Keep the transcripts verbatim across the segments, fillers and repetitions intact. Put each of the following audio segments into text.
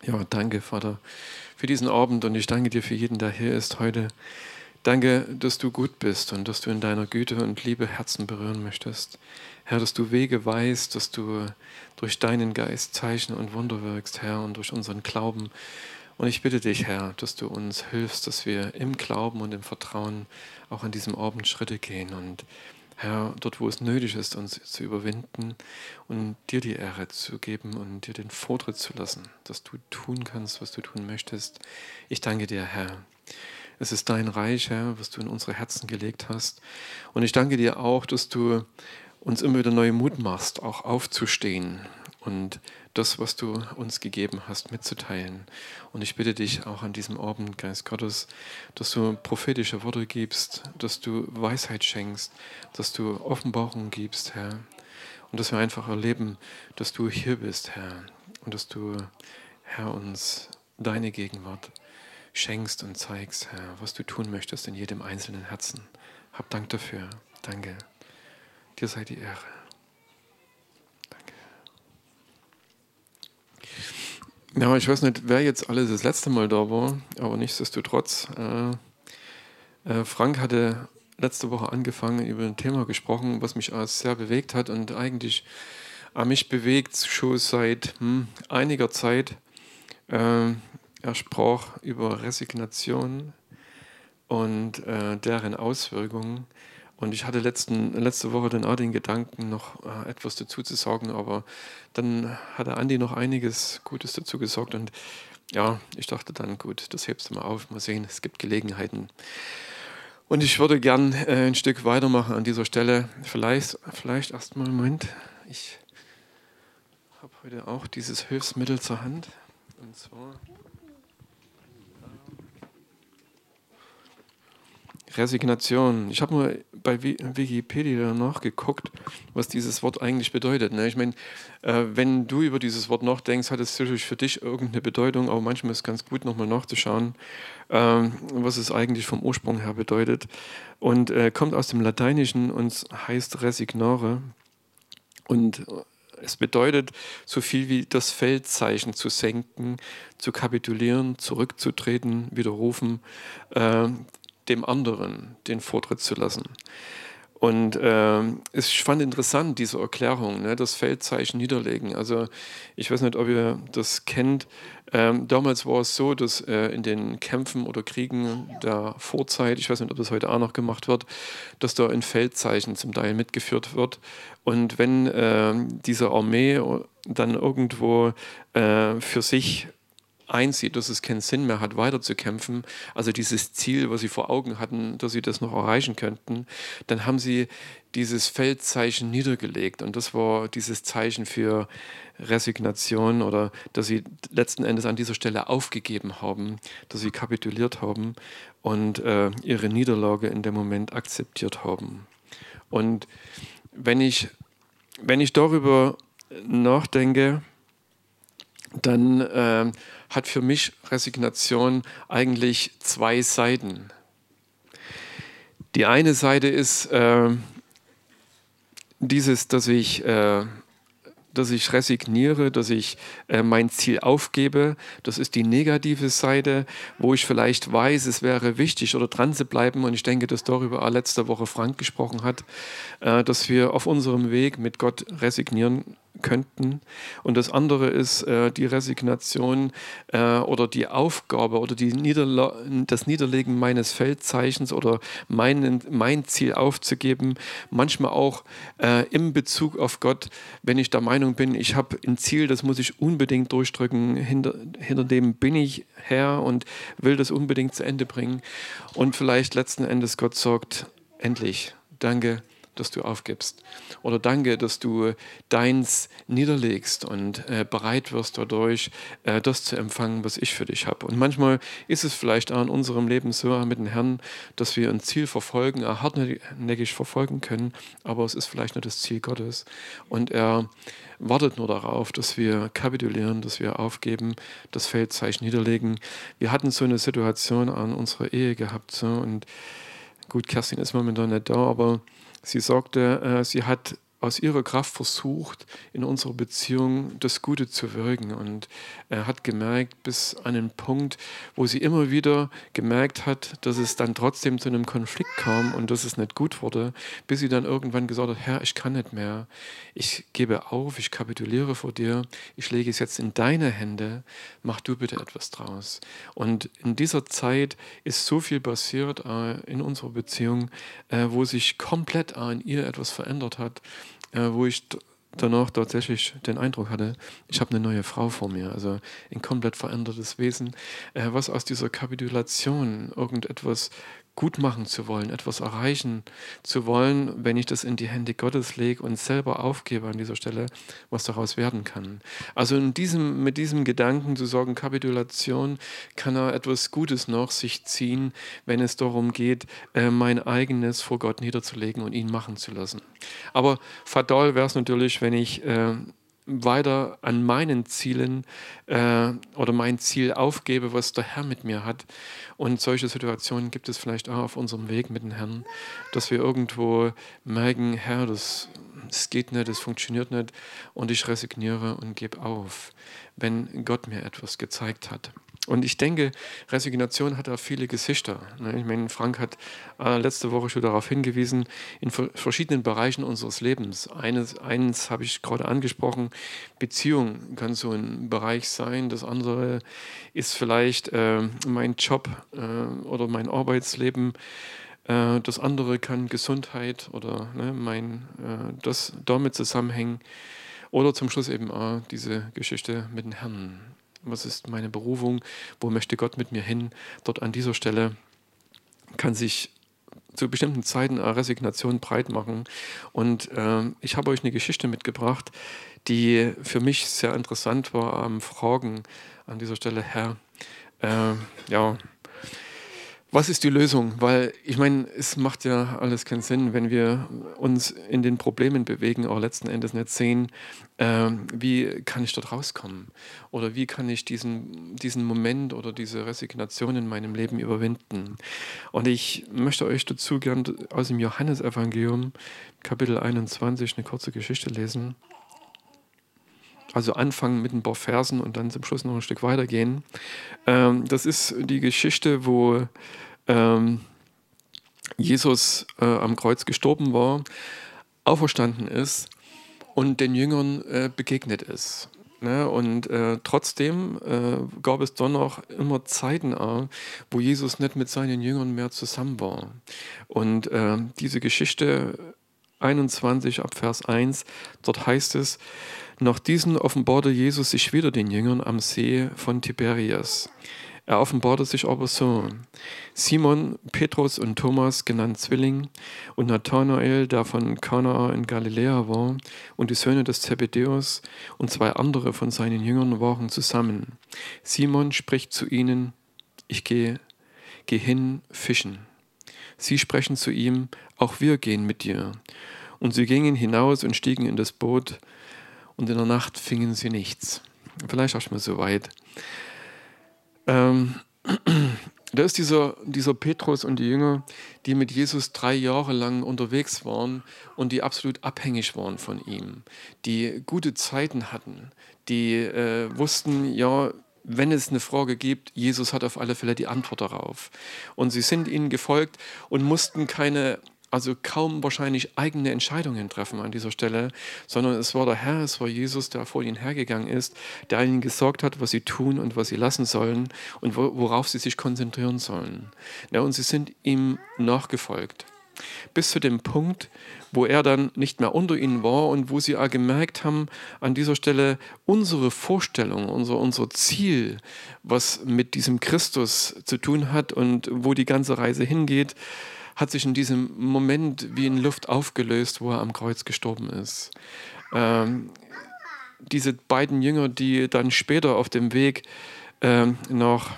Ja, danke, Vater, für diesen Abend und ich danke dir für jeden, der hier ist heute. Danke, dass du gut bist und dass du in deiner Güte und Liebe Herzen berühren möchtest. Herr, dass du Wege weißt, dass du durch deinen Geist Zeichen und Wunder wirkst, Herr, und durch unseren Glauben. Und ich bitte dich, Herr, dass du uns hilfst, dass wir im Glauben und im Vertrauen auch an diesem Abend Schritte gehen und Herr, dort wo es nötig ist, uns zu überwinden und dir die Ehre zu geben und dir den Vortritt zu lassen, dass du tun kannst, was du tun möchtest. Ich danke dir, Herr. Es ist dein Reich, Herr, was du in unsere Herzen gelegt hast. Und ich danke dir auch, dass du uns immer wieder neu Mut machst, auch aufzustehen und das, was du uns gegeben hast, mitzuteilen. Und ich bitte dich auch an diesem Abend, Geist Gottes, dass du prophetische Worte gibst, dass du Weisheit schenkst, dass du Offenbarung gibst, Herr. Und dass wir einfach erleben, dass du hier bist, Herr. Und dass du, Herr, uns deine Gegenwart schenkst und zeigst, Herr, was du tun möchtest in jedem einzelnen Herzen. Hab Dank dafür. Danke. Dir sei die Ehre. Danke. Ja, ich weiß nicht, wer jetzt alles das letzte Mal da war, aber nichtsdestotrotz. Äh, äh, Frank hatte letzte Woche angefangen, über ein Thema gesprochen, was mich als sehr bewegt hat und eigentlich äh, mich bewegt schon seit hm, einiger Zeit. Äh, er sprach über Resignation und äh, deren Auswirkungen. Und ich hatte letzten, letzte Woche dann auch den Gedanken, noch äh, etwas dazu zu sagen, aber dann hat der Andi noch einiges Gutes dazu gesagt und ja, ich dachte dann, gut, das hebst du mal auf, mal sehen, es gibt Gelegenheiten. Und ich würde gern äh, ein Stück weitermachen an dieser Stelle. Vielleicht, vielleicht erstmal, Moment, ich habe heute auch dieses Hilfsmittel zur Hand und zwar Resignation. Ich habe mal bei Wikipedia nachgeguckt, was dieses Wort eigentlich bedeutet. Ich meine, wenn du über dieses Wort nachdenkst, hat es sicherlich für dich irgendeine Bedeutung, aber manchmal ist es ganz gut, nochmal nachzuschauen, was es eigentlich vom Ursprung her bedeutet. Und kommt aus dem Lateinischen und heißt resignare. Und es bedeutet so viel wie das Feldzeichen zu senken, zu kapitulieren, zurückzutreten, widerrufen, dem anderen den Vortritt zu lassen. Und äh, ich fand interessant, diese Erklärung, ne, das Feldzeichen niederlegen. Also ich weiß nicht, ob ihr das kennt. Ähm, damals war es so, dass äh, in den Kämpfen oder Kriegen der Vorzeit, ich weiß nicht, ob das heute auch noch gemacht wird, dass da ein Feldzeichen zum Teil mitgeführt wird. Und wenn äh, diese Armee dann irgendwo äh, für sich einsieht, dass es keinen Sinn mehr hat, weiterzukämpfen, also dieses Ziel, was sie vor Augen hatten, dass sie das noch erreichen könnten, dann haben sie dieses Feldzeichen niedergelegt und das war dieses Zeichen für Resignation oder dass sie letzten Endes an dieser Stelle aufgegeben haben, dass sie kapituliert haben und äh, ihre Niederlage in dem Moment akzeptiert haben. Und wenn ich, wenn ich darüber nachdenke, dann äh, hat für mich Resignation eigentlich zwei Seiten. Die eine Seite ist äh, dieses, dass ich, äh, dass ich resigniere, dass ich äh, mein Ziel aufgebe. Das ist die negative Seite, wo ich vielleicht weiß, es wäre wichtig oder dran zu bleiben. Und ich denke, dass darüber auch letzte Woche Frank gesprochen hat, äh, dass wir auf unserem Weg mit Gott resignieren könnten. Und das andere ist äh, die Resignation äh, oder die Aufgabe oder die Niederla- das Niederlegen meines Feldzeichens oder mein, mein Ziel aufzugeben. Manchmal auch äh, im Bezug auf Gott, wenn ich der Meinung bin, ich habe ein Ziel, das muss ich unbedingt durchdrücken, hinter, hinter dem bin ich Herr und will das unbedingt zu Ende bringen. Und vielleicht letzten Endes Gott sagt, endlich, danke, dass du aufgibst. Oder danke, dass du deins niederlegst und äh, bereit wirst dadurch, äh, das zu empfangen, was ich für dich habe. Und manchmal ist es vielleicht auch in unserem Leben so mit dem Herrn, dass wir ein Ziel verfolgen, auch hartnäckig verfolgen können, aber es ist vielleicht nicht das Ziel Gottes. Und er wartet nur darauf, dass wir kapitulieren, dass wir aufgeben, das Feldzeichen niederlegen. Wir hatten so eine Situation an unserer Ehe gehabt. So, und gut, Kerstin ist momentan nicht da, aber sie sagte, äh, sie hat aus ihrer Kraft versucht, in unserer Beziehung das Gute zu wirken. Und er hat gemerkt, bis an den Punkt, wo sie immer wieder gemerkt hat, dass es dann trotzdem zu einem Konflikt kam und dass es nicht gut wurde, bis sie dann irgendwann gesagt hat, Herr, ich kann nicht mehr. Ich gebe auf, ich kapituliere vor dir, ich lege es jetzt in deine Hände, mach du bitte etwas draus. Und in dieser Zeit ist so viel passiert äh, in unserer Beziehung, äh, wo sich komplett äh, in ihr etwas verändert hat, äh, wo ich danach tatsächlich den Eindruck hatte, ich habe eine neue Frau vor mir, also ein komplett verändertes Wesen, äh, was aus dieser Kapitulation irgendetwas gut machen zu wollen, etwas erreichen zu wollen, wenn ich das in die Hände Gottes lege und selber aufgebe an dieser Stelle, was daraus werden kann. Also in diesem, mit diesem Gedanken zu sagen, Kapitulation, kann er etwas Gutes nach sich ziehen, wenn es darum geht, äh, mein eigenes vor Gott niederzulegen und ihn machen zu lassen. Aber fatal wäre es natürlich, wenn ich äh, weiter an meinen Zielen äh, oder mein Ziel aufgebe, was der Herr mit mir hat. Und solche Situationen gibt es vielleicht auch auf unserem Weg mit dem Herrn, dass wir irgendwo merken, Herr, das, das geht nicht, das funktioniert nicht und ich resigniere und gebe auf, wenn Gott mir etwas gezeigt hat. Und ich denke, Resignation hat auch viele Gesichter. Ich meine, Frank hat äh, letzte Woche schon darauf hingewiesen, in verschiedenen Bereichen unseres Lebens. Eines, eines habe ich gerade angesprochen, Beziehung kann so ein Bereich sein. Das andere ist vielleicht äh, mein Job äh, oder mein Arbeitsleben. Äh, das andere kann Gesundheit oder ne, mein, äh, das damit zusammenhängen. Oder zum Schluss eben auch diese Geschichte mit dem Herrn. Was ist meine Berufung? Wo möchte Gott mit mir hin? Dort an dieser Stelle kann sich zu bestimmten Zeiten eine Resignation breit machen. Und äh, ich habe euch eine Geschichte mitgebracht, die für mich sehr interessant war am Fragen an dieser Stelle, Herr, äh, ja, was ist die Lösung? Weil ich meine, es macht ja alles keinen Sinn, wenn wir uns in den Problemen bewegen, aber letzten Endes nicht sehen, äh, wie kann ich dort rauskommen? Oder wie kann ich diesen, diesen Moment oder diese Resignation in meinem Leben überwinden? Und ich möchte euch dazu gern aus dem Johannesevangelium, Kapitel einundzwanzig, eine kurze Geschichte lesen. Also anfangen mit ein paar Versen und dann zum Schluss noch ein Stück weitergehen. Ähm, das ist die Geschichte, wo ähm, Jesus äh, am Kreuz gestorben war, auferstanden ist und den Jüngern äh, begegnet ist. Ne? Und äh, trotzdem äh, gab es dann noch immer Zeiten, äh, wo Jesus nicht mit seinen Jüngern mehr zusammen war. Und äh, diese Geschichte einundzwanzig ab Vers eins, dort heißt es, nach diesen offenbarte Jesus sich wieder den Jüngern am See von Tiberias. Er offenbarte sich aber so: Simon, Petrus und Thomas, genannt Zwilling, und Nathanael, der von Kana in Galiläa war, und die Söhne des Zebedäus und zwei andere von seinen Jüngern waren zusammen. Simon spricht zu ihnen: Ich gehe, geh hin, fischen. Sie sprechen zu ihm: Auch wir gehen mit dir. Und sie gingen hinaus und stiegen in das Boot, und in der Nacht fingen sie nichts. Vielleicht auch schon mal so weit. Ähm, da ist dieser, dieser Petrus und die Jünger, die mit Jesus drei Jahre lang unterwegs waren und die absolut abhängig waren von ihm, die gute Zeiten hatten, die äh, wussten, ja, wenn es eine Frage gibt, Jesus hat auf alle Fälle die Antwort darauf. Und sie sind ihnen gefolgt und mussten keine, also kaum wahrscheinlich eigene Entscheidungen treffen an dieser Stelle, sondern es war der Herr, es war Jesus, der vor ihnen hergegangen ist, der ihnen gesagt hat, was sie tun und was sie lassen sollen und worauf sie sich konzentrieren sollen. Ja, und sie sind ihm nachgefolgt. Bis zu dem Punkt, wo er dann nicht mehr unter ihnen war und wo sie auch gemerkt haben, an dieser Stelle unsere Vorstellung, unser, unser Ziel, was mit diesem Christus zu tun hat und wo die ganze Reise hingeht, hat sich in diesem Moment wie in Luft aufgelöst, wo er am Kreuz gestorben ist. Ähm, diese beiden Jünger, die dann später auf dem Weg ähm, nach,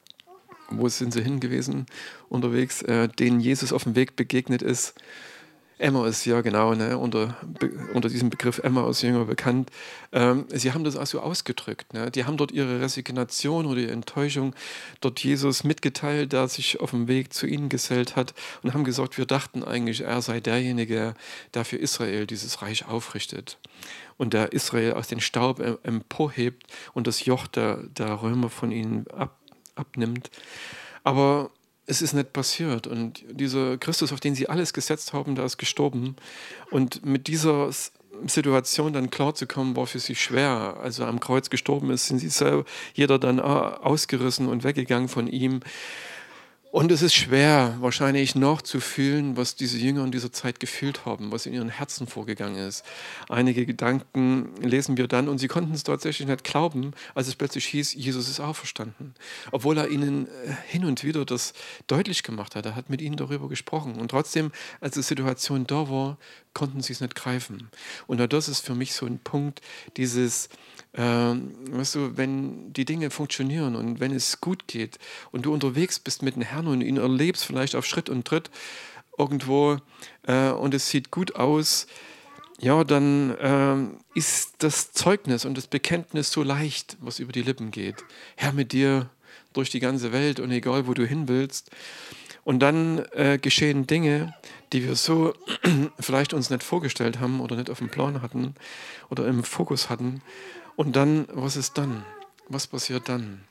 wo sind sie hin gewesen, unterwegs, äh, denen Jesus auf dem Weg begegnet ist, Emmaus, ja genau, ne, unter, be, unter diesem Begriff Emmaus-Jünger bekannt. Ähm, sie haben das also ausgedrückt. Ne? Die haben dort ihre Resignation oder ihre Enttäuschung dort Jesus mitgeteilt, der sich auf dem Weg zu ihnen gesellt hat und haben gesagt, wir dachten eigentlich, er sei derjenige, der für Israel dieses Reich aufrichtet und der Israel aus dem Staub emporhebt und das Joch der, der Römer von ihnen ab, abnimmt. Aber es ist nicht passiert und dieser Christus, auf den sie alles gesetzt haben, der ist gestorben und mit dieser Situation dann klarzukommen, war für sie schwer. Also am Kreuz gestorben ist, sind sie selber, jeder dann ausgerissen und weggegangen von ihm. Und es ist schwer, wahrscheinlich noch zu fühlen, was diese Jünger in dieser Zeit gefühlt haben, was in ihren Herzen vorgegangen ist. Einige Gedanken lesen wir dann und sie konnten es tatsächlich nicht glauben, als es plötzlich hieß, Jesus ist auferstanden. Obwohl er ihnen hin und wieder das deutlich gemacht hat. Er hat mit ihnen darüber gesprochen. Und trotzdem, als die Situation da war, konnten sie es nicht greifen. Und das ist für mich so ein Punkt, dieses, ähm, weißt du, wenn die Dinge funktionieren und wenn es gut geht und du unterwegs bist mit dem Herrn und ihn erlebst, vielleicht auf Schritt und Tritt irgendwo äh, und es sieht gut aus, ja, dann ähm, ist das Zeugnis und das Bekenntnis so leicht, was über die Lippen geht. Herr, mit dir durch die ganze Welt und egal, wo du hin willst. Und dann äh, geschehen Dinge, die wir so vielleicht uns nicht vorgestellt haben oder nicht auf dem Plan hatten oder im Fokus hatten. Und dann, was ist dann? Was passiert dann?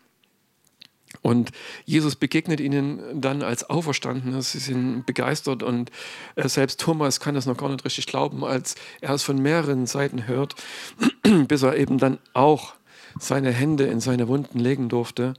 Und Jesus begegnet ihnen dann als Auferstandener. Sie sind begeistert und äh, selbst Thomas kann das noch gar nicht richtig glauben, als er es von mehreren Seiten hört, bis er eben dann auch seine Hände in seine Wunden legen durfte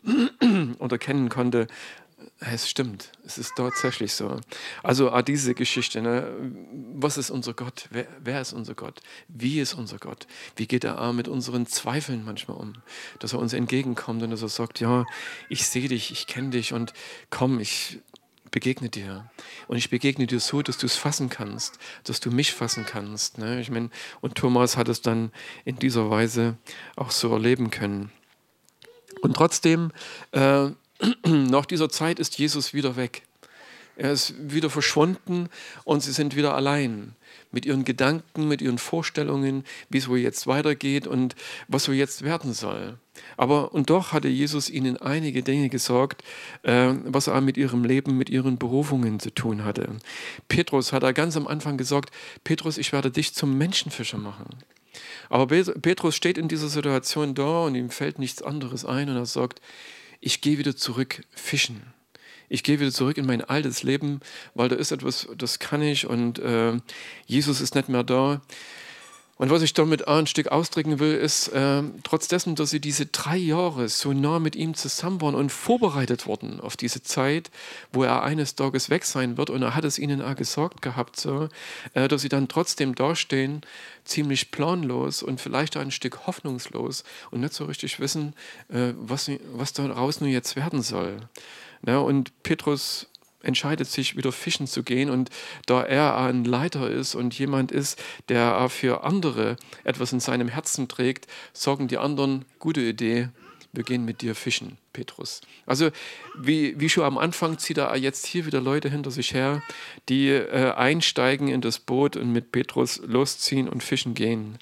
und erkennen konnte, es stimmt, es ist tatsächlich so. Also ah, diese Geschichte, ne? Was ist unser Gott? Wer, wer ist unser Gott? Wie ist unser Gott? Wie geht er mit unseren Zweifeln manchmal um? Dass er uns entgegenkommt und dass er sagt, ja, ich sehe dich, ich kenne dich und komm, ich begegne dir. Und ich begegne dir so, dass du es fassen kannst, dass du mich fassen kannst. Ne? Ich mein, und Thomas hat es dann in dieser Weise auch so erleben können. Und trotzdem, äh, nach dieser Zeit ist Jesus wieder weg. Er ist wieder verschwunden und sie sind wieder allein mit ihren Gedanken, mit ihren Vorstellungen, wie es wohl jetzt weitergeht und was wohl jetzt werden soll. Aber und doch hatte Jesus ihnen einige Dinge gesagt, äh, was er mit ihrem Leben, mit ihren Berufungen zu tun hatte. Petrus hat er ganz am Anfang gesagt, Petrus, ich werde dich zum Menschenfischer machen. Aber Petrus steht in dieser Situation da und ihm fällt nichts anderes ein und er sagt, ich gehe wieder zurück fischen. Ich gehe wieder zurück in mein altes Leben, weil da ist etwas, das kann ich und äh, Jesus ist nicht mehr da. Und was ich damit ein Stück ausdrücken will, ist, äh, trotz dessen, dass sie diese drei Jahre so nah mit ihm zusammen waren und vorbereitet wurden auf diese Zeit, wo er eines Tages weg sein wird, und er hat es ihnen auch gesagt gehabt, so, äh, dass sie dann trotzdem dastehen, ziemlich planlos und vielleicht auch ein Stück hoffnungslos und nicht so richtig wissen, äh, was, was daraus nun jetzt werden soll. Ja, und Petrus entscheidet sich, wieder fischen zu gehen, und da er ein Leiter ist und jemand ist, der für andere etwas in seinem Herzen trägt, sagen die anderen, gute Idee, wir gehen mit dir fischen, Petrus. Also wie, wie schon am Anfang zieht er jetzt hier wieder Leute hinter sich her, die äh, einsteigen in das Boot und mit Petrus losziehen und fischen gehen.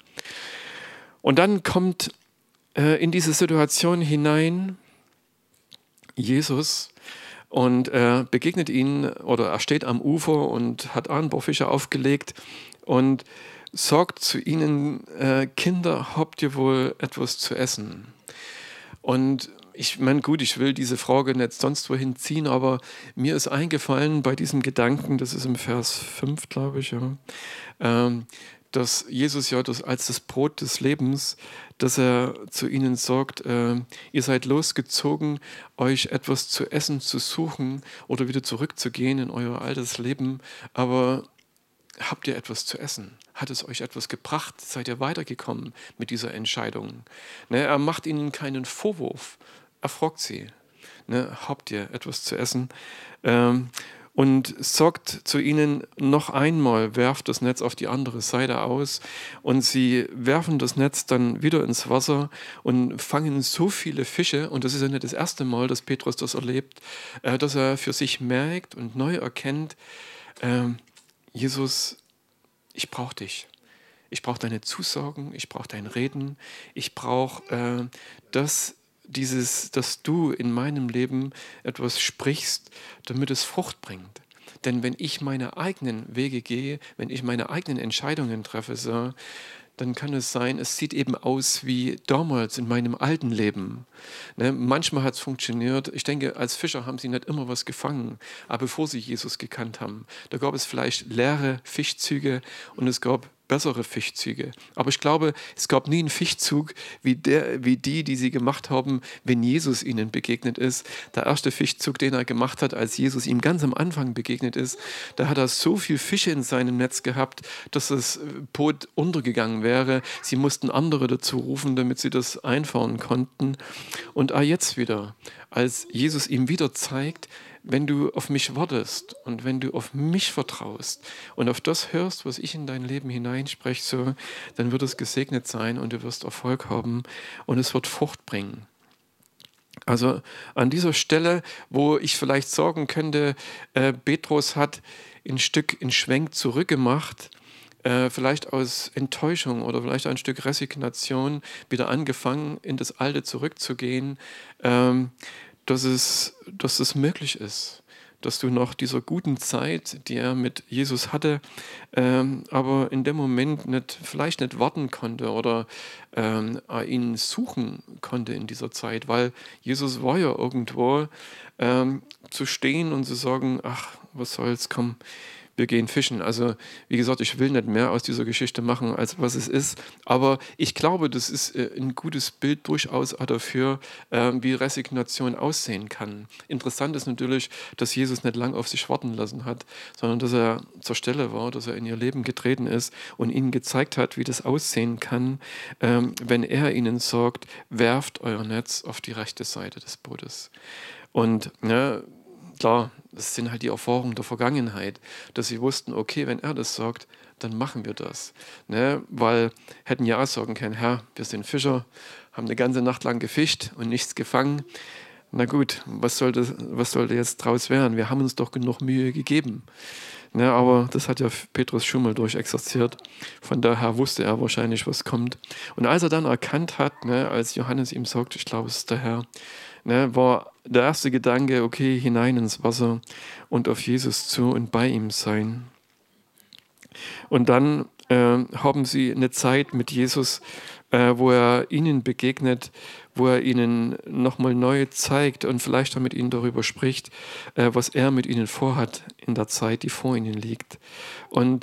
Und dann kommt äh, in diese Situation hinein Jesus und er begegnet ihnen, oder er steht am Ufer und hat ein paar Fische aufgelegt und sagt zu ihnen, äh, Kinder, habt ihr wohl etwas zu essen? Und ich meine, gut, ich will diese Frage nicht sonst wohin ziehen, aber mir ist eingefallen bei diesem Gedanken, das ist im Vers fünf, glaube ich, ja, ähm, dass Jesus ja das, als das Brot des Lebens, dass er zu ihnen sagt, äh, ihr seid losgezogen, euch etwas zu essen zu suchen oder wieder zurückzugehen in euer altes Leben, aber habt ihr etwas zu essen? Hat es euch etwas gebracht? Seid ihr weitergekommen mit dieser Entscheidung? Ne, er macht ihnen keinen Vorwurf, er fragt sie, ne, habt ihr etwas zu essen? Ähm, Und sagt zu ihnen noch einmal, werft das Netz auf die andere Seite aus. Und sie werfen das Netz dann wieder ins Wasser und fangen so viele Fische. Und das ist ja nicht das erste Mal, dass Petrus das erlebt, dass er für sich merkt und neu erkennt, äh, Jesus, ich brauche dich. Ich brauche deine Zusagen, ich brauche dein Reden, ich brauche äh, das, dieses, dass du in meinem Leben etwas sprichst, damit es Frucht bringt. Denn wenn ich meine eigenen Wege gehe, wenn ich meine eigenen Entscheidungen treffe, so, dann kann es sein, es sieht eben aus wie damals in meinem alten Leben. Ne, manchmal hat es funktioniert. Ich denke, als Fischer haben sie nicht immer was gefangen, aber bevor sie Jesus gekannt haben, da gab es vielleicht leere Fischzüge und es gab bessere Fischzüge. Aber ich glaube, es gab nie einen Fischzug wie, der, wie die, die sie gemacht haben, wenn Jesus ihnen begegnet ist. Der erste Fischzug, den er gemacht hat, als Jesus ihm ganz am Anfang begegnet ist, da hat er so viel Fische in seinem Netz gehabt, dass das Boot untergegangen wäre. Sie mussten andere dazu rufen, damit sie das einfahren konnten. Und auch jetzt wieder, als Jesus ihm wieder zeigt, wenn du auf mich wartest und wenn du auf mich vertraust und auf das hörst, was ich in dein Leben hineinspreche, so, dann wird es gesegnet sein und du wirst Erfolg haben und es wird Frucht bringen. Also an dieser Stelle, wo ich vielleicht sagen könnte, äh, Petrus hat ein Stück in Schwenk zurückgemacht, äh, vielleicht aus Enttäuschung oder vielleicht ein Stück Resignation wieder angefangen, in das Alte zurückzugehen, ähm, dass es, dass es möglich ist, dass du nach dieser guten Zeit, die er mit Jesus hatte, ähm, aber in dem Moment nicht, vielleicht nicht warten konnte oder ähm, ihn suchen konnte in dieser Zeit, weil Jesus war ja irgendwo, ähm, zu stehen und zu sagen, ach, was soll's, komm, wir gehen fischen. Also wie gesagt, ich will nicht mehr aus dieser Geschichte machen, als was es ist. Aber ich glaube, das ist äh, ein gutes Bild durchaus auch dafür, äh, wie Resignation aussehen kann. Interessant ist natürlich, dass Jesus nicht lang auf sich warten lassen hat, sondern dass er zur Stelle war, dass er in ihr Leben getreten ist und ihnen gezeigt hat, wie das aussehen kann, ähm, wenn er ihnen sagt, werft euer Netz auf die rechte Seite des Bootes. Und ja, klar, das sind halt die Erfahrungen der Vergangenheit, dass sie wussten, okay, wenn er das sagt, dann machen wir das. Ne? Weil hätten ja auch sagen können, Herr, wir sind Fischer, haben eine ganze Nacht lang gefischt und nichts gefangen. Na gut, was sollte, was sollte jetzt draus werden? Wir haben uns doch genug Mühe gegeben. Ne, aber das hat ja Petrus schon mal durchexerziert. Von daher wusste er wahrscheinlich, was kommt. Und als er dann erkannt hat, ne, als Johannes ihm sagt, ich glaube, es ist der Herr, ne, war der erste Gedanke, okay, hinein ins Wasser und auf Jesus zu und bei ihm sein. Und dann äh, haben sie eine Zeit mit Jesus, äh, wo er ihnen begegnet, wo er ihnen nochmal neu zeigt und vielleicht auch mit ihnen darüber spricht, äh, was er mit ihnen vorhat in der Zeit, die vor ihnen liegt. Und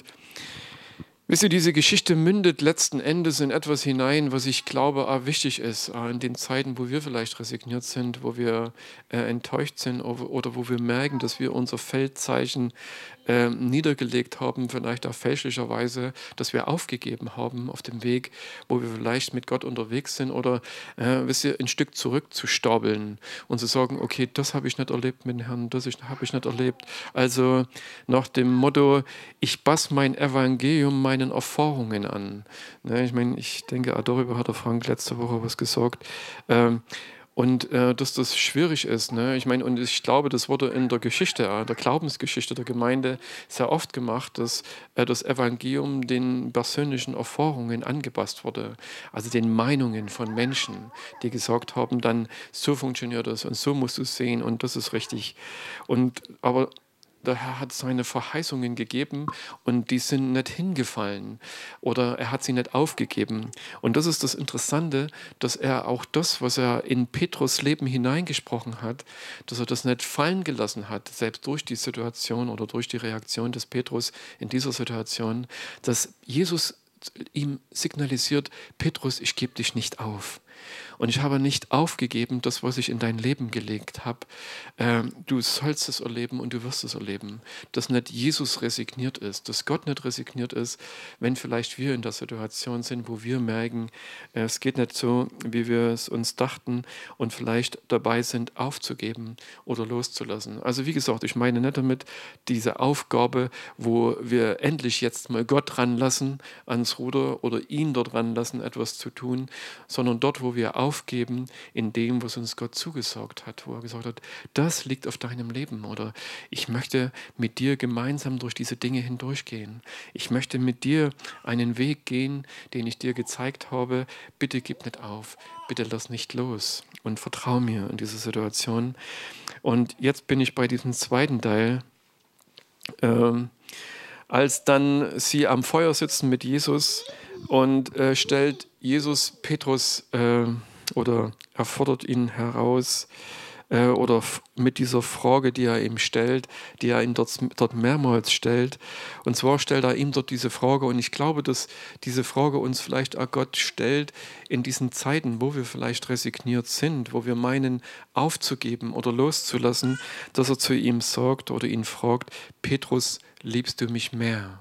wisst ihr, diese Geschichte mündet letzten Endes in etwas hinein, was ich glaube auch wichtig ist, auch in den Zeiten, wo wir vielleicht resigniert sind, wo wir äh, enttäuscht sind oder, oder wo wir merken, dass wir unser Feldzeichen äh, niedergelegt haben, vielleicht auch fälschlicherweise, dass wir aufgegeben haben auf dem Weg, wo wir vielleicht mit Gott unterwegs sind oder äh, wisst ihr, ein Stück zurückzustaubbeln und zu sagen, okay, das habe ich nicht erlebt mit dem Herrn, das habe ich nicht erlebt. Also nach dem Motto, ich passe mein Evangelium meinen Erfahrungen an. Ne, ich meine, ich denke, auch darüber hat der Frank letzte Woche was gesagt. Ähm, Und äh, dass das schwierig ist. Ne? Ich meine, und ich glaube, das wurde in der Geschichte, äh, der Glaubensgeschichte der Gemeinde sehr oft gemacht, dass äh, das Evangelium den persönlichen Erfahrungen angepasst wurde. Also den Meinungen von Menschen, die gesagt haben, dann so funktioniert das und so musst du es sehen und das ist richtig. Und aber der Herr hat seine Verheißungen gegeben und die sind nicht hingefallen oder er hat sie nicht aufgegeben. Und das ist das Interessante, dass er auch das, was er in Petrus Leben hineingesprochen hat, dass er das nicht fallen gelassen hat, selbst durch die Situation oder durch die Reaktion des Petrus in dieser Situation, dass Jesus ihm signalisiert, Petrus, ich gebe dich nicht auf. Und ich habe nicht aufgegeben, das, was ich in dein Leben gelegt habe. Ähm, du sollst es erleben und du wirst es erleben. Dass nicht Jesus resigniert ist, dass Gott nicht resigniert ist, wenn vielleicht wir in der Situation sind, wo wir merken, äh, es geht nicht so, wie wir es uns dachten und vielleicht dabei sind, aufzugeben oder loszulassen. Also wie gesagt, ich meine nicht damit diese Aufgabe, wo wir endlich jetzt mal Gott ranlassen ans Ruder oder ihn dort ranlassen, etwas zu tun, sondern dort, wo wo wir aufgeben in dem, was uns Gott zugesagt hat, wo er gesagt hat, das liegt auf deinem Leben oder ich möchte mit dir gemeinsam durch diese Dinge hindurchgehen. Ich möchte mit dir einen Weg gehen, den ich dir gezeigt habe. Bitte gib nicht auf, bitte lass nicht los und vertrau mir in dieser Situation. Und jetzt bin ich bei diesem zweiten Teil. Ähm, als dann sie am Feuer sitzen mit Jesus und äh, stellt Jesus Petrus äh, oder er fordert ihn heraus äh, oder f- mit dieser Frage, die er ihm stellt, die er ihn dort, dort mehrmals stellt. Und zwar stellt er ihm dort diese Frage und ich glaube, dass diese Frage uns vielleicht auch Gott stellt in diesen Zeiten, wo wir vielleicht resigniert sind, wo wir meinen aufzugeben oder loszulassen, dass er zu ihm sagt oder ihn fragt, Petrus, liebst du mich mehr?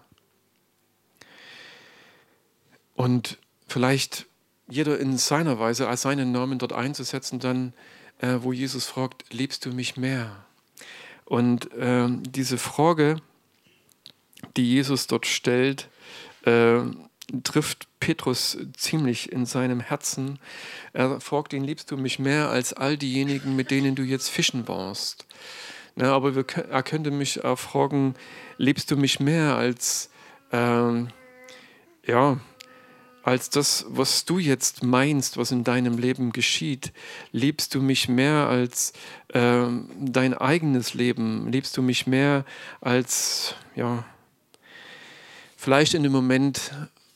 Und vielleicht jeder in seiner Weise als seinen Namen dort einzusetzen, dann, äh, wo Jesus fragt, liebst du mich mehr? Und äh, diese Frage, die Jesus dort stellt, äh, trifft Petrus ziemlich in seinem Herzen. Er fragt ihn, liebst du mich mehr als all diejenigen, mit denen du jetzt fischen warst? Na, aber wir, er könnte mich auch fragen, liebst du mich mehr als, ähm, ja, als das, was du jetzt meinst, was in deinem Leben geschieht? Liebst du mich mehr als ähm, dein eigenes Leben? Liebst du mich mehr als, ja, vielleicht in dem Moment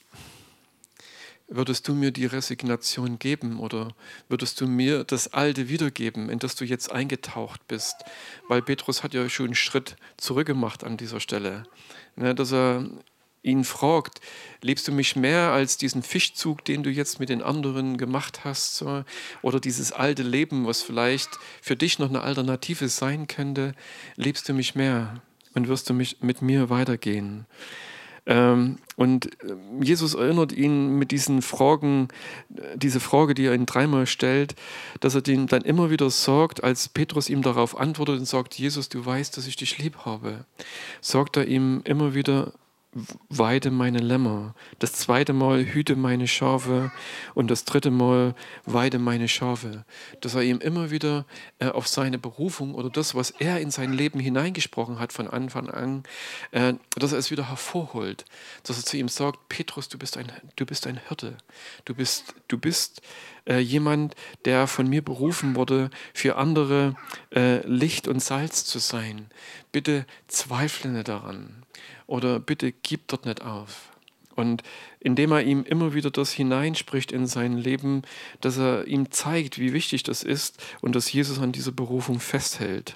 würdest du mir die Resignation geben oder würdest du mir das Alte wiedergeben, in das du jetzt eingetaucht bist? Weil Petrus hat ja schon einen Schritt zurückgemacht an dieser Stelle, ne, dass er ihn fragt, liebst du mich mehr als diesen Fischzug, den du jetzt mit den anderen gemacht hast, so? Oder dieses alte Leben, was vielleicht für dich noch eine Alternative sein könnte, liebst du mich mehr und wirst du mich mit mir weitergehen? Ähm, und Jesus erinnert ihn mit diesen Fragen, diese Frage, die er ihn dreimal stellt, dass er den dann immer wieder sagt, als Petrus ihm darauf antwortet und sagt, Jesus, du weißt, dass ich dich lieb habe, sagt er ihm immer wieder, weide meine Lämmer. Das zweite Mal hüte meine Schafe und das dritte Mal weide meine Schafe. Dass er ihm immer wieder äh, auf seine Berufung oder das, was er in sein Leben hineingesprochen hat von Anfang an, äh, dass er es wieder hervorholt. Dass er zu ihm sagt, Petrus, du bist ein, du bist ein Hirte. Du bist, du bist äh, jemand, der von mir berufen wurde, für andere äh, Licht und Salz zu sein. Bitte zweifle nicht daran. Oder bitte gib dort nicht auf. Und indem er ihm immer wieder das hineinspricht in sein Leben, dass er ihm zeigt, wie wichtig das ist und dass Jesus an dieser Berufung festhält.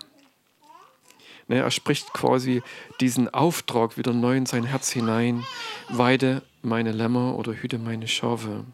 Ne, er spricht quasi diesen Auftrag wieder neu in sein Herz hinein, weide meine Lämmer oder hüte meine Schafe.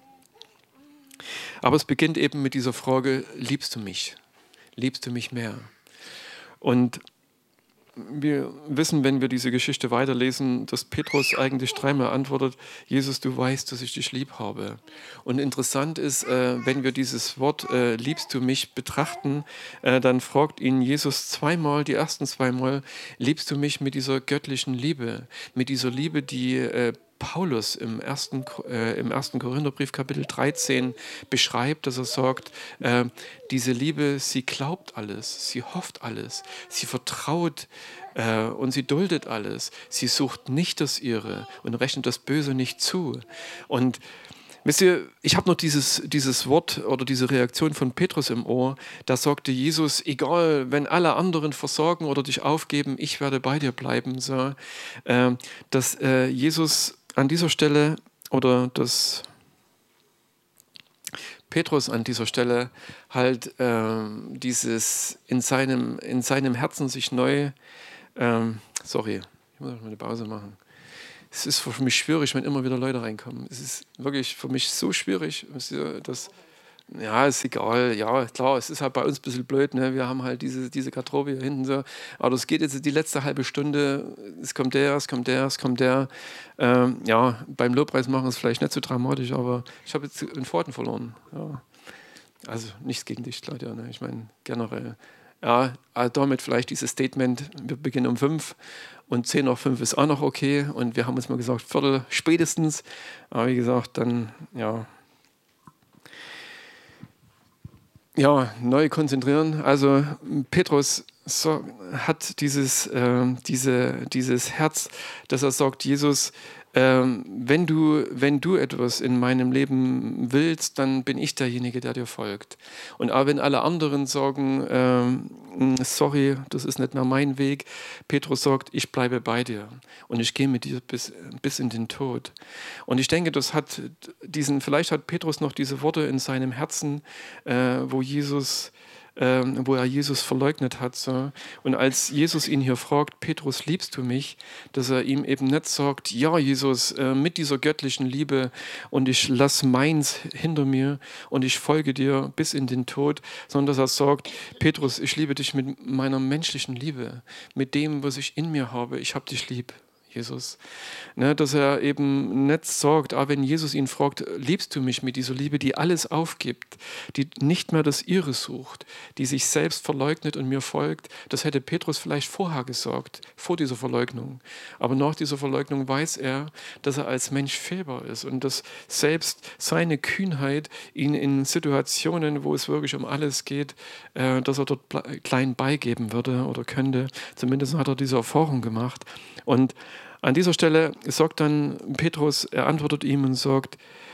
Aber es beginnt eben mit dieser Frage, liebst du mich? Liebst du mich mehr? Und wir wissen, wenn wir diese Geschichte weiterlesen, dass Petrus eigentlich dreimal antwortet, Jesus, du weißt, dass ich dich lieb habe. Und interessant ist, äh, wenn wir dieses Wort äh, liebst du mich betrachten, äh, dann fragt ihn Jesus zweimal, die ersten zweimal, liebst du mich mit dieser göttlichen Liebe, mit dieser Liebe, die äh, Paulus im ersten, äh, im ersten Korintherbrief Kapitel dreizehn beschreibt, dass er sagt, äh, diese Liebe, sie glaubt alles, sie hofft alles, sie vertraut äh, und sie duldet alles. Sie sucht nicht das Ihre und rechnet das Böse nicht zu. Und wisst ihr, ich habe noch dieses, dieses Wort oder diese Reaktion von Petrus im Ohr, da sagte Jesus, egal, wenn alle anderen versorgen oder dich aufgeben, ich werde bei dir bleiben. So, äh, dass äh, Jesus an dieser Stelle oder dass Petrus an dieser Stelle halt ähm, dieses in seinem, in seinem Herzen sich neu, ähm, sorry, ich muss mal eine Pause machen. Es ist für mich schwierig, wenn immer wieder Leute reinkommen. Es ist wirklich für mich so schwierig, dass, ja, ist egal, ja, klar, es ist halt bei uns ein bisschen blöd, ne? Wir haben halt diese, diese Garderobe hier hinten so, aber das geht jetzt die letzte halbe Stunde, es kommt der, es kommt der, es kommt der. Ähm, ja, beim Lobpreis machen es vielleicht nicht so dramatisch, aber ich habe jetzt den Faden verloren. Ja. Also nichts gegen dich, Claudia, ne? Ich meine generell. Ja, also damit vielleicht dieses Statement, wir beginnen um fünf und zehn nach fünf ist auch noch okay und wir haben uns mal gesagt, Viertel spätestens, aber wie gesagt, dann, ja. ja, neu konzentrieren. Also Petrus so, hat dieses, äh, diese, dieses Herz, dass er sagt, Jesus, ähm, wenn du, wenn du etwas in meinem Leben willst, dann bin ich derjenige, der dir folgt. Und auch wenn alle anderen sagen, ähm, sorry, das ist nicht mehr mein Weg, Petrus sagt, ich bleibe bei dir und ich gehe mit dir bis, bis in den Tod. Und ich denke, das hat diesen, vielleicht hat Petrus noch diese Worte in seinem Herzen, äh, wo Jesus ähm, wo er Jesus verleugnet hat. So. Und als Jesus ihn hier fragt, Petrus, liebst du mich? Dass er ihm eben nicht sagt, ja Jesus, äh, mit dieser göttlichen Liebe und ich lasse meins hinter mir und ich folge dir bis in den Tod, sondern dass er sagt, Petrus, ich liebe dich mit meiner menschlichen Liebe, mit dem, was ich in mir habe. Ich habe dich lieb. Jesus, ne, dass er eben nicht sagt, aber wenn Jesus ihn fragt, liebst du mich mit dieser Liebe, die alles aufgibt, die nicht mehr das Ihre sucht, die sich selbst verleugnet und mir folgt, das hätte Petrus vielleicht vorher gesagt, vor dieser Verleugnung. Aber nach dieser Verleugnung weiß er, dass er als Mensch fehlbar ist und dass selbst seine Kühnheit ihn in Situationen, wo es wirklich um alles geht, äh, dass er dort klein beigeben würde oder könnte. Zumindest hat er diese Erfahrung gemacht. Und an dieser Stelle sagt dann Petrus, er antwortet ihm und sagt,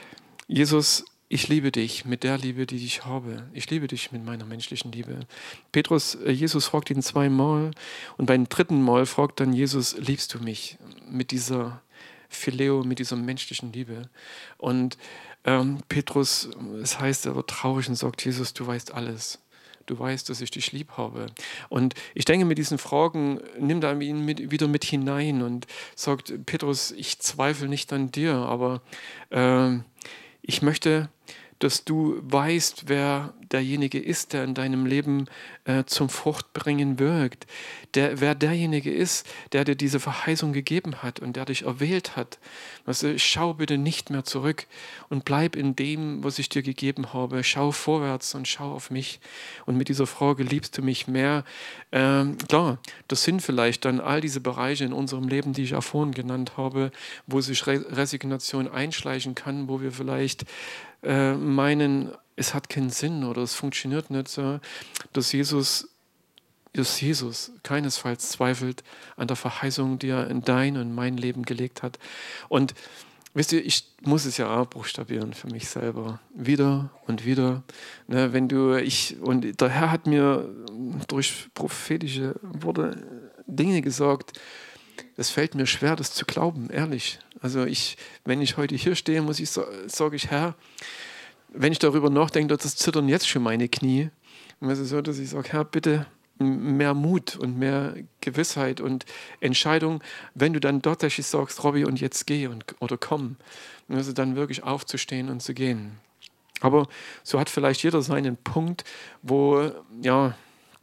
Jesus, ich liebe dich mit der Liebe, die ich habe. Ich liebe dich mit meiner menschlichen Liebe. Petrus, Jesus fragt ihn zweimal und beim dritten Mal fragt dann Jesus, liebst du mich mit dieser Phileo, mit dieser menschlichen Liebe? Und ähm, Petrus, es heißt, er wird traurig und sagt, Jesus, du weißt alles. Du weißt, dass ich dich lieb habe. Und ich denke, mit diesen Fragen nimmt er ihn mit, wieder mit hinein und sagt, Petrus, ich zweifle nicht an dir, aber äh, ich möchte, dass du weißt, wer derjenige ist, der in deinem Leben äh, zum Fruchtbringen wirkt. Der, wer derjenige ist, der dir diese Verheißung gegeben hat und der dich erwählt hat. Also schau bitte nicht mehr zurück und bleib in dem, was ich dir gegeben habe. Schau vorwärts und schau auf mich. Und mit dieser Frage, liebst du mich mehr? Ähm, klar, das sind vielleicht dann all diese Bereiche in unserem Leben, die ich auch vorhin genannt habe, wo sich Re- Resignation einschleichen kann, wo wir vielleicht äh, meinen, es hat keinen Sinn oder es funktioniert nicht so, dass Jesus, dass Jesus keinesfalls zweifelt an der Verheißung, die er in dein und mein Leben gelegt hat. Und wisst ihr, ich muss es ja auch buchstabieren für mich selber. Wieder und wieder. Ne, wenn du, ich, und der Herr hat mir durch prophetische Worte Dinge gesagt, es fällt mir schwer, das zu glauben, ehrlich. Also ich, wenn ich heute hier stehe, muss ich, sage ich, Herr, wenn ich darüber nachdenke, das zittern jetzt schon meine Knie. Und es ist so, dass ich sage, Herr, bitte mehr Mut und mehr Gewissheit und Entscheidung, wenn du dann tatsächlich sagst, Robby, und jetzt geh und, oder komm. Also dann wirklich aufzustehen und zu gehen. Aber so hat vielleicht jeder seinen Punkt, wo, ja,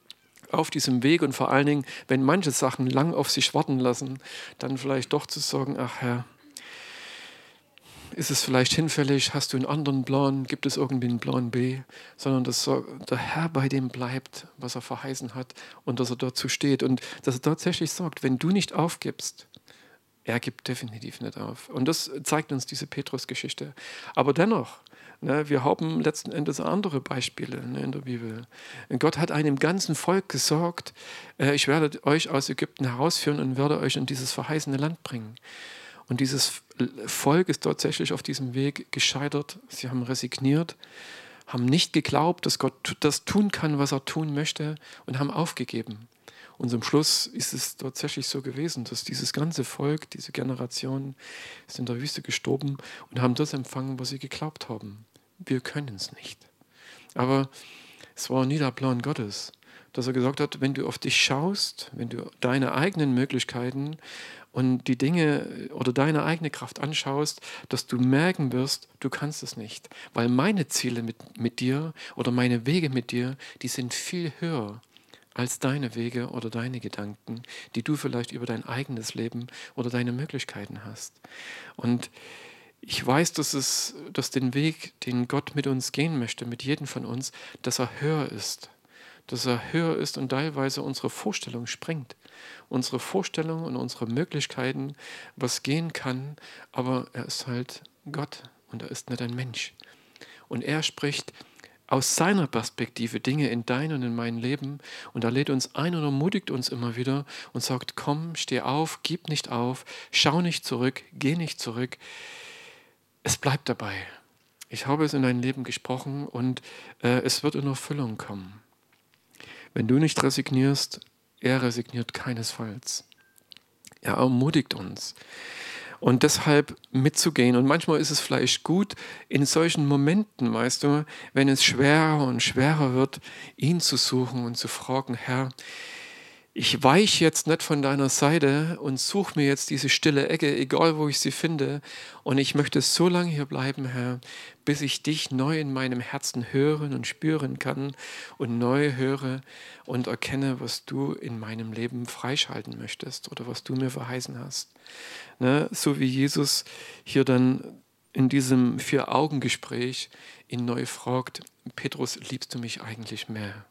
auf diesem Weg und vor allen Dingen, wenn manche Sachen lang auf sich warten lassen, dann vielleicht doch zu sagen, ach Herr, ist es vielleicht hinfällig, hast du einen anderen Plan, gibt es irgendwie einen Plan B, sondern dass der Herr bei dem bleibt, was er verheißen hat und dass er dazu steht und dass er tatsächlich sagt, wenn du nicht aufgibst, er gibt definitiv nicht auf. Und das zeigt uns diese Petrus-Geschichte. Aber dennoch, ne, wir haben letzten Endes andere Beispiele ne, in der Bibel. Gott hat einem ganzen Volk gesagt, äh, ich werde euch aus Ägypten herausführen und werde euch in dieses verheißene Land bringen. Und dieses Volk ist tatsächlich auf diesem Weg gescheitert. Sie haben resigniert, haben nicht geglaubt, dass Gott das tun kann, was er tun möchte und haben aufgegeben. Und zum Schluss ist es tatsächlich so gewesen, dass dieses ganze Volk, diese Generation, ist in der Wüste gestorben und haben das empfangen, was sie geglaubt haben. Wir können es nicht. Aber es war nie der Plan Gottes, dass er gesagt hat, wenn du auf dich schaust, wenn du deine eigenen Möglichkeiten und die Dinge oder deine eigene Kraft anschaust, dass du merken wirst, du kannst es nicht. Weil meine Ziele mit, mit dir oder meine Wege mit dir, die sind viel höher als deine Wege oder deine Gedanken, die du vielleicht über dein eigenes Leben oder deine Möglichkeiten hast. Und ich weiß, dass es, dass den Weg, den Gott mit uns gehen möchte, mit jedem von uns, dass er höher ist. Dass er höher ist und teilweise unsere Vorstellung sprengt. Unsere Vorstellung und unsere Möglichkeiten, was gehen kann, aber er ist halt Gott und er ist nicht ein Mensch. Und er spricht aus seiner Perspektive Dinge in dein und in mein Leben. Und er lädt uns ein und ermutigt uns immer wieder und sagt, komm, steh auf, gib nicht auf, schau nicht zurück, geh nicht zurück. Es bleibt dabei. Ich habe es in dein Leben gesprochen und äh, es wird in Erfüllung kommen. Wenn du nicht resignierst, er resigniert keinesfalls. Er ermutigt uns. Und deshalb mitzugehen. Und manchmal ist es vielleicht gut, in solchen Momenten, weißt du, wenn es schwerer und schwerer wird, ihn zu suchen und zu fragen, Herr, ich weiche jetzt nicht von deiner Seite und suche mir jetzt diese stille Ecke, egal wo ich sie finde. Und ich möchte so lange hier bleiben, Herr, bis ich dich neu in meinem Herzen hören und spüren kann und neu höre und erkenne, was du in meinem Leben freischalten möchtest oder was du mir verheißen hast. Ne? So wie Jesus hier dann in diesem Vier-Augen-Gespräch ihn neu fragt, Petrus, liebst du mich eigentlich mehr?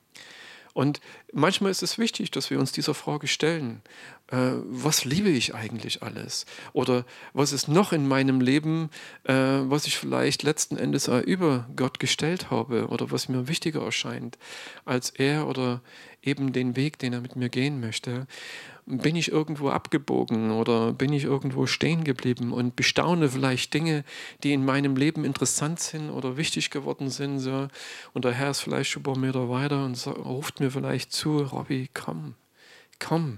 Und manchmal ist es wichtig, dass wir uns dieser Frage stellen, äh, was liebe ich eigentlich alles? Oder was ist noch in meinem Leben, äh, was ich vielleicht letzten Endes auch über Gott gestellt habe oder was mir wichtiger erscheint als er oder eben den Weg, den er mit mir gehen möchte? Bin ich irgendwo abgebogen oder bin ich irgendwo stehen geblieben und bestaune vielleicht Dinge, die in meinem Leben interessant sind oder wichtig geworden sind. So. Und der Herr ist vielleicht schon ein paar Meter weiter und so, ruft mir vielleicht zu, Robby, komm, komm.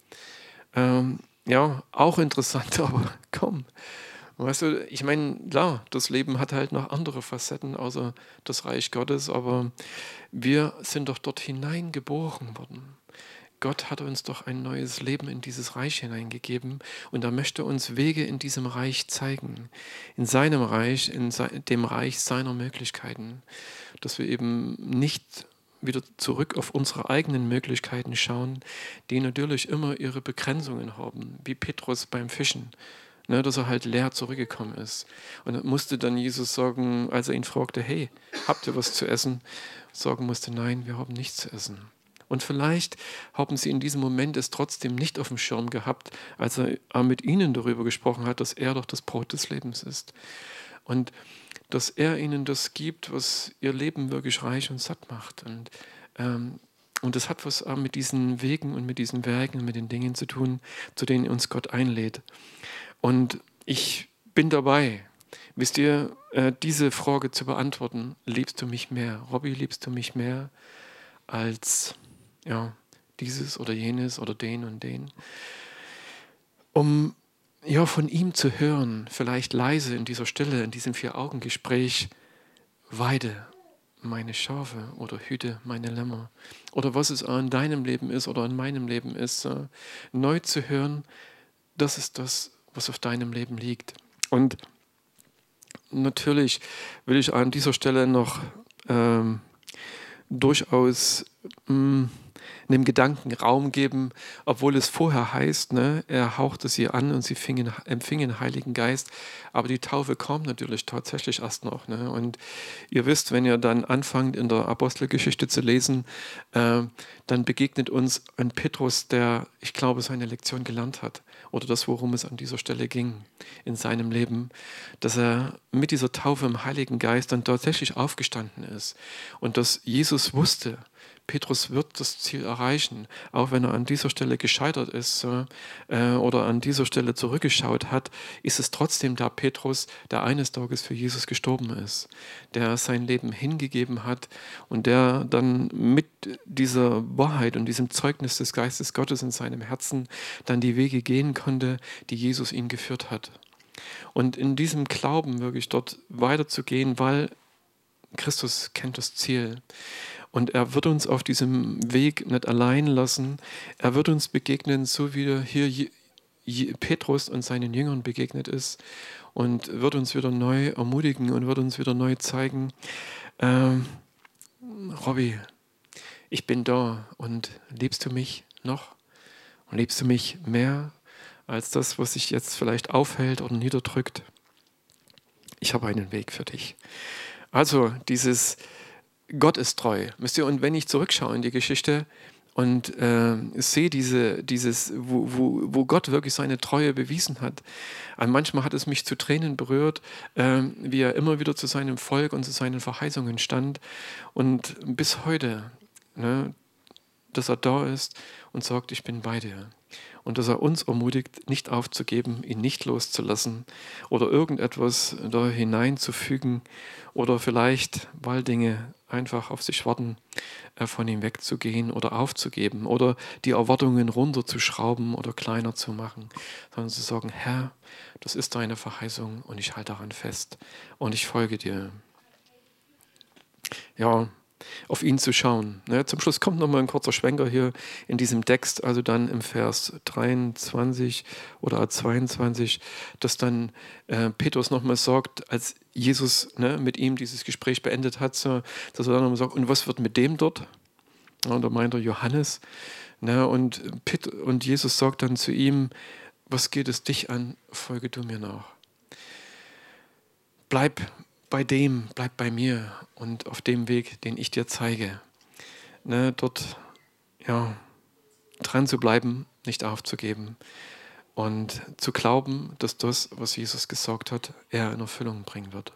Ähm, ja, auch interessant, aber komm. Weißt du, ich meine, klar, das Leben hat halt noch andere Facetten, außer das Reich Gottes, aber wir sind doch dort hineingeboren worden. Gott hat uns doch ein neues Leben in dieses Reich hineingegeben und er möchte uns Wege in diesem Reich zeigen, in seinem Reich, in dem Reich seiner Möglichkeiten, dass wir eben nicht wieder zurück auf unsere eigenen Möglichkeiten schauen, die natürlich immer ihre Begrenzungen haben, wie Petrus beim Fischen, ne, dass er halt leer zurückgekommen ist. Und dann musste dann Jesus sagen, als er ihn fragte, hey, habt ihr was zu essen? Sagen musste, nein, wir haben nichts zu essen. Und vielleicht haben sie in diesem Moment es trotzdem nicht auf dem Schirm gehabt, als er mit ihnen darüber gesprochen hat, dass er doch das Brot des Lebens ist. Und dass er ihnen das gibt, was ihr Leben wirklich reich und satt macht. Und, ähm, und das hat was mit diesen Wegen und mit diesen Werken und mit den Dingen zu tun, zu denen uns Gott einlädt. Und ich bin dabei, wisst ihr, äh, diese Frage zu beantworten, liebst du mich mehr? Robby, liebst du mich mehr als ja, dieses oder jenes oder den und den? Um ja, von ihm zu hören, vielleicht leise in dieser Stille, in diesem Vier-Augen-Gespräch, weide meine Schafe oder hüte meine Lämmer. Oder was es auch in deinem Leben ist oder in meinem Leben ist, äh, neu zu hören, das ist das, was auf deinem Leben liegt. Und natürlich will ich an dieser Stelle noch ähm, durchaus mh, einem Gedanken Raum geben, obwohl es vorher heißt, ne, er hauchte sie an und sie fingen, empfingen den Heiligen Geist, aber die Taufe kam natürlich tatsächlich erst noch. Ne? Und ihr wisst, wenn ihr dann anfangt in der Apostelgeschichte zu lesen, äh, dann begegnet uns ein Petrus, der, ich glaube, seine Lektion gelernt hat oder das, worum es an dieser Stelle ging in seinem Leben, dass er mit dieser Taufe im Heiligen Geist dann tatsächlich aufgestanden ist und dass Jesus wusste, Petrus wird das Ziel erreichen, auch wenn er an dieser Stelle gescheitert ist äh, oder an dieser Stelle zurückgeschaut hat, ist es trotzdem der Petrus, der eines Tages für Jesus gestorben ist, der sein Leben hingegeben hat und der dann mit dieser Wahrheit und diesem Zeugnis des Geistes Gottes in seinem Herzen dann die Wege gehen konnte, die Jesus ihn geführt hat. Und in diesem Glauben wirklich dort weiterzugehen, weil Christus kennt das Ziel. Und er wird uns auf diesem Weg nicht allein lassen. Er wird uns begegnen, so wie er hier Petrus und seinen Jüngern begegnet ist. Und wird uns wieder neu ermutigen und wird uns wieder neu zeigen, ähm, Robby, ich bin da und liebst du mich noch? Und liebst du mich mehr als das, was sich jetzt vielleicht aufhält oder niederdrückt? Ich habe einen Weg für dich. Also dieses Gott ist treu. Wisst ihr, und wenn ich zurückschaue in die Geschichte, und äh, sehe diese, dieses, wo, wo, wo Gott wirklich seine Treue bewiesen hat. Und manchmal hat es mich zu Tränen berührt, äh, wie er immer wieder zu seinem Volk und zu seinen Verheißungen stand. Und bis heute, ne, dass er da ist und sagt, ich bin bei dir. Und dass er uns ermutigt, nicht aufzugeben, ihn nicht loszulassen oder irgendetwas da hineinzufügen oder vielleicht, weil Dinge einfach auf sich warten, von ihm wegzugehen oder aufzugeben oder die Erwartungen runterzuschrauben oder kleiner zu machen, sondern zu sagen, Herr, das ist deine Verheißung und ich halte daran fest und ich folge dir. Ja, auf ihn zu schauen. Ja, zum Schluss kommt nochmal ein kurzer Schwenker hier in diesem Text, also dann im Vers dreiundzwanzig oder zweiundzwanzig, dass dann äh, Petrus nochmal sagt, als Jesus ne, mit ihm dieses Gespräch beendet hat, so, dass er dann nochmal sagt, und was wird mit dem dort? Ja, und da meint er Johannes. Ne, und, Pet- und Jesus sagt dann zu ihm, was geht es dich an, folge du mir nach. Bleib bei dem, bleib bei mir und auf dem Weg, den ich dir zeige. Ne, dort ja, dran zu bleiben, nicht aufzugeben und zu glauben, dass das, was Jesus gesagt hat, er in Erfüllung bringen wird.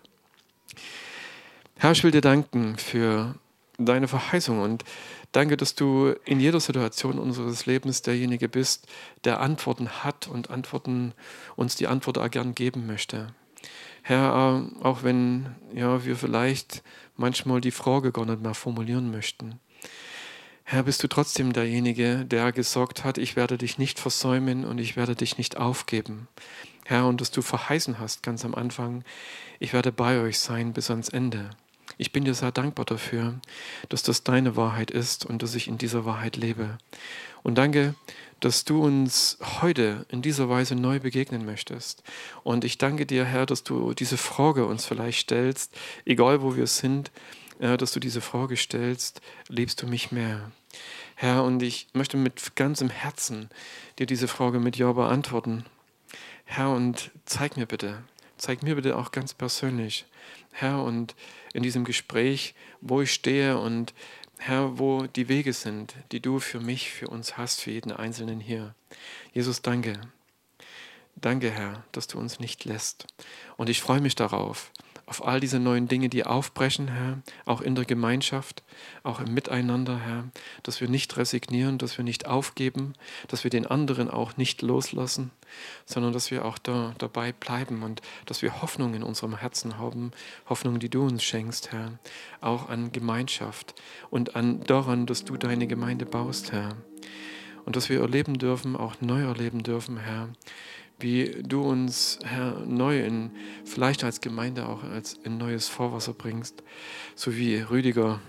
Herr, ich will dir danken für deine Verheißung und danke, dass du in jeder Situation unseres Lebens derjenige bist, der Antworten hat und Antworten uns die Antwort auch gern geben möchte. Herr, auch wenn ja, wir vielleicht manchmal die Frage gar nicht mehr formulieren möchten. Herr, bist du trotzdem derjenige, der gesagt hat, ich werde dich nicht versäumen und ich werde dich nicht aufgeben. Herr, und dass du verheißen hast ganz am Anfang, ich werde bei euch sein bis ans Ende. Ich bin dir sehr dankbar dafür, dass das deine Wahrheit ist und dass ich in dieser Wahrheit lebe. Und danke, dass du uns heute in dieser Weise neu begegnen möchtest. Und ich danke dir, Herr, dass du diese Frage uns vielleicht stellst, egal wo wir sind, dass du diese Frage stellst, liebst du mich mehr? Herr, und ich möchte mit ganzem Herzen dir diese Frage mit Ja beantworten. Herr, und zeig mir bitte, zeig mir bitte auch ganz persönlich, Herr, und in diesem Gespräch, wo ich stehe und Herr, wo die Wege sind, die du für mich, für uns hast, für jeden Einzelnen hier. Jesus, danke. Danke, Herr, dass du uns nicht lässt. Und ich freue mich darauf, auf all diese neuen Dinge, die aufbrechen, Herr, auch in der Gemeinschaft, auch im Miteinander, Herr, dass wir nicht resignieren, dass wir nicht aufgeben, dass wir den anderen auch nicht loslassen, sondern dass wir auch da dabei bleiben und dass wir Hoffnung in unserem Herzen haben, Hoffnung, die du uns schenkst, Herr, auch an Gemeinschaft und an daran, dass du deine Gemeinde baust, Herr. Und dass wir erleben dürfen, auch neu erleben dürfen, Herr, wie du uns, Herr, neu in, vielleicht als Gemeinde auch als in neues Vorwasser bringst, so wie Rüdiger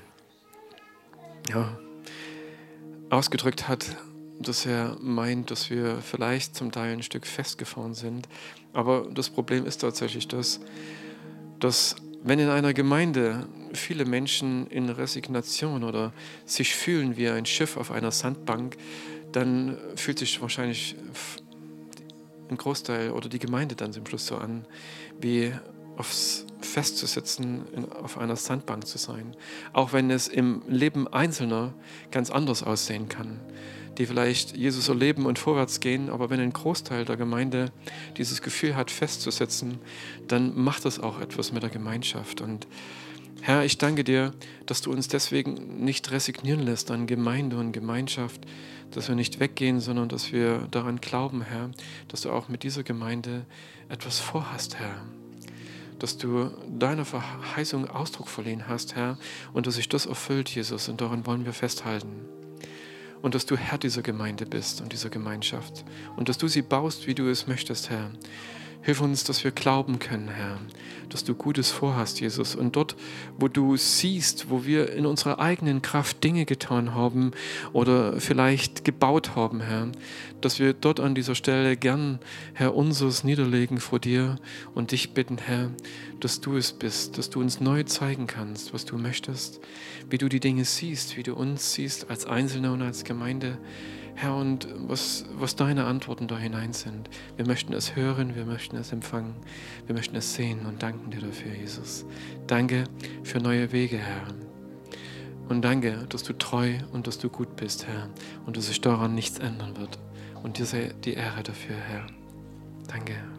ja, ausgedrückt hat, dass er meint, dass wir vielleicht zum Teil ein Stück festgefahren sind. Aber das Problem ist tatsächlich das, dass wenn in einer Gemeinde viele Menschen in Resignation oder sich fühlen wie ein Schiff auf einer Sandbank, dann fühlt sich wahrscheinlich ein Großteil oder die Gemeinde dann zum Schluss so an, wie aufs festzusitzen, in, auf einer Sandbank zu sein. Auch wenn es im Leben Einzelner ganz anders aussehen kann, die vielleicht Jesus erleben und vorwärts gehen, aber wenn ein Großteil der Gemeinde dieses Gefühl hat, festzusitzen, dann macht das auch etwas mit der Gemeinschaft. Und Herr, ich danke dir, dass du uns deswegen nicht resignieren lässt an Gemeinde und Gemeinschaft, dass wir nicht weggehen, sondern dass wir daran glauben, Herr, dass du auch mit dieser Gemeinde etwas vorhast, Herr. Dass du deiner Verheißung Ausdruck verliehen hast, Herr, und dass sich das erfüllt, Jesus, und daran wollen wir festhalten. Und dass du Herr dieser Gemeinde bist und dieser Gemeinschaft und dass du sie baust, wie du es möchtest, Herr. Hilf uns, dass wir glauben können, Herr, dass du Gutes vorhast, Jesus. Und dort, wo du siehst, wo wir in unserer eigenen Kraft Dinge getan haben oder vielleicht gebaut haben, Herr, dass wir dort an dieser Stelle gern, Herr, unseres niederlegen vor dir und dich bitten, Herr, dass du es bist, dass du uns neu zeigen kannst, was du möchtest, wie du die Dinge siehst, wie du uns siehst als Einzelne und als Gemeinde, Herr, und was, was deine Antworten da hinein sind. Wir möchten es hören, wir möchten es empfangen, wir möchten es sehen und danken dir dafür, Jesus. Danke für neue Wege, Herr. Und danke, dass du treu und dass du gut bist, Herr. Und dass sich daran nichts ändern wird. Und dir sei die Ehre dafür, Herr. Danke.